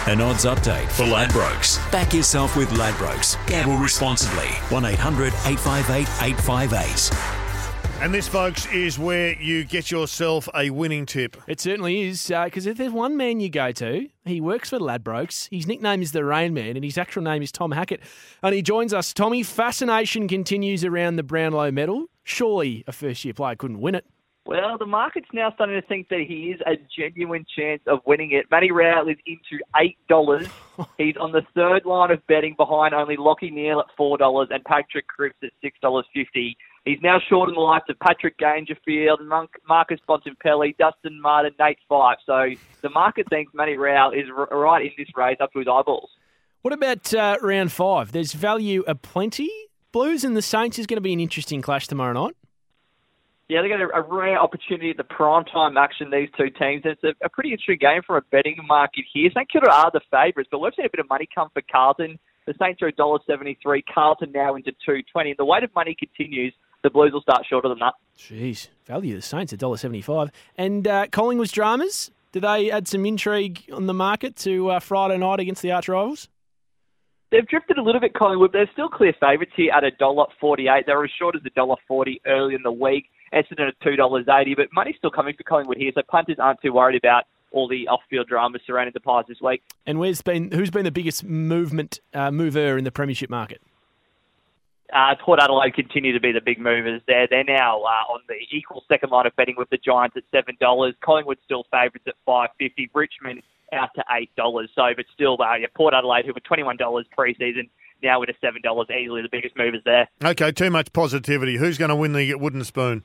An odds update for Ladbrokes. Back yourself with Ladbrokes. Gamble responsibly. 1-800-858-858. And this, folks, is where you get yourself a winning tip. It certainly is, because if there's one man you go to, he works for Ladbrokes. His nickname is the Rain Man, and his actual name is Tom Hackett. And he joins us. Tommy, fascination continues around the Brownlow medal. Surely a first-year player couldn't win it. Well, the market's now starting to think that he is a genuine chance of winning it. Matty Rowell is into $8. He's on the third line of betting behind only Lockie Neal at $4 and Patrick Cripps at $6.50. He's now short in the likes of Patrick Dangerfield, Marcus Bontempelli, Dustin Martin, Nate Fife. So the market thinks Matty Rowell is right in this race up to his eyeballs. What about round 5? There's value aplenty. Blues and the Saints is going to be an interesting clash tomorrow night. Yeah, they got a rare opportunity at the primetime action, these two teams. And it's a pretty interesting game from a betting market here. St Kilda are the favourites, but we've seen a bit of money come for Carlton. The Saints are $1.73, Carlton now into $2.20. And the weight of money continues. The Blues will start shorter than that. Jeez, value the Saints $1.75. And Collingwood's dramas, do they add some intrigue on the market to Friday night against the arch rivals? They've drifted a little bit, Collingwood. They're still clear favourites here at $1.48. They were as short as $1.40 early in the week. Essendon at $2.80, but money's still coming for Collingwood here, so punters aren't too worried about all the off-field dramas surrounding the Pies this week. And who's been the biggest mover in the premiership market? Port Adelaide continue to be the big movers there. They're now on the equal second line of betting with the Giants at $7. Collingwood still favourites at $5.50. Richmond out to $8. So, but still, Port Adelaide, who were $21 pre-season, now with a $7, easily the biggest movers there. Okay, too much positivity. Who's going to win the wooden spoon?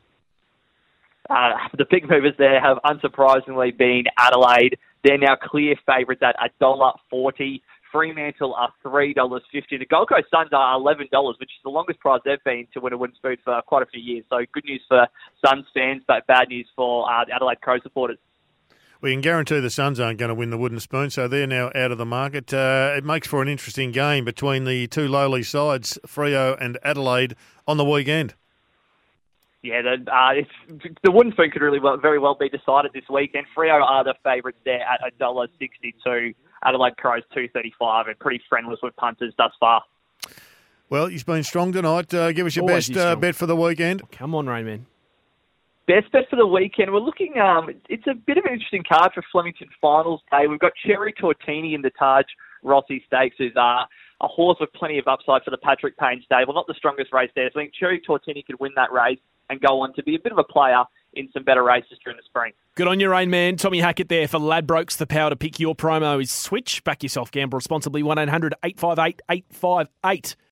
The big movers there have unsurprisingly been Adelaide. They're now clear favourites at $1.40. Fremantle are $3.50. The Gold Coast Suns are $11, which is the longest prize they've been to win a wooden spoon for quite a few years. So good news for Suns fans, but bad news for Adelaide Crow supporters. We can guarantee the Suns aren't going to win the wooden spoon, so they're now out of the market. It makes for an interesting game between the two lowly sides, Freo and Adelaide, on the weekend. Yeah, the wooden spoon could very well be decided this weekend. Freo are the favourites there at $1.62. Adelaide Crows $2.35, and pretty friendless with punters thus far. Well, you've been strong tonight. Give us your Always best bet for the weekend. Come on, Rainman. Best bet for the weekend. We're looking. It's a bit of an interesting card for Flemington Finals Day. We've got Cherry Tortini in the Taj Rossi Stakes, who's a horse with plenty of upside for the Patrick Payne stable. Not the strongest race there. So I think Cherry Tortini could win that race and go on to be a bit of a player in some better races during the spring. Good on you, Rain Man. Tommy Hackett there for Ladbrokes. The power to pick your promo is switch. Back yourself. Gamble responsibly. 1-800-858-858.